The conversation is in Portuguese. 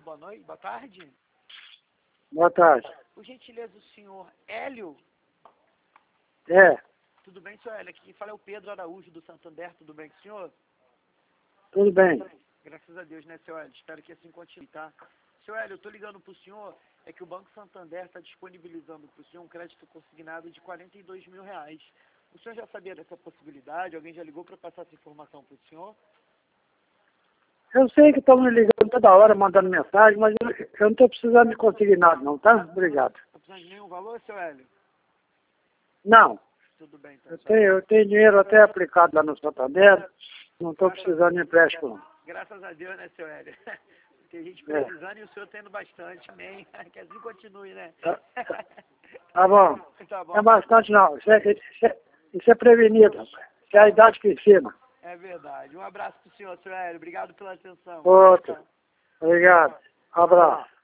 boa noite, boa tarde. Boa tarde. Por gentileza, o senhor Hélio? É, Tudo bem, senhor Hélio? Aqui quem fala é o Pedro Araújo, do Santander. Tudo bem com o senhor? tudo bem. Graças a Deus, né, senhor Hélio? Espero que assim continue, tá? Senhor Hélio, eu tô ligando pro senhor, é que o Banco Santander está disponibilizando pro senhor um crédito consignado de R$ 42 mil. O senhor já sabia dessa possibilidade? Alguém já ligou para passar essa informação pro senhor? Eu sei que estão me ligando toda hora, mandando mensagem, mas eu não estou precisando de conseguir nada não, tá? Obrigado. Não tá precisando de nenhum valor, senhor Hélio? Não, Tudo bem, então, eu senhor Hélio. tenho dinheiro até aplicado lá no Santander, não estou precisando de empréstimo não. Graças a Deus, né, senhor Hélio? Tem gente É. precisando e o senhor tendo bastante, amém. Que assim continue, né? Tá bom. Tá bom. É bastante não, isso é prevenido, rapaz. Isso é a idade que ensina. É verdade. Um abraço pro senhor Hélio. Obrigado pela atenção. Outro. Obrigado. Abraço.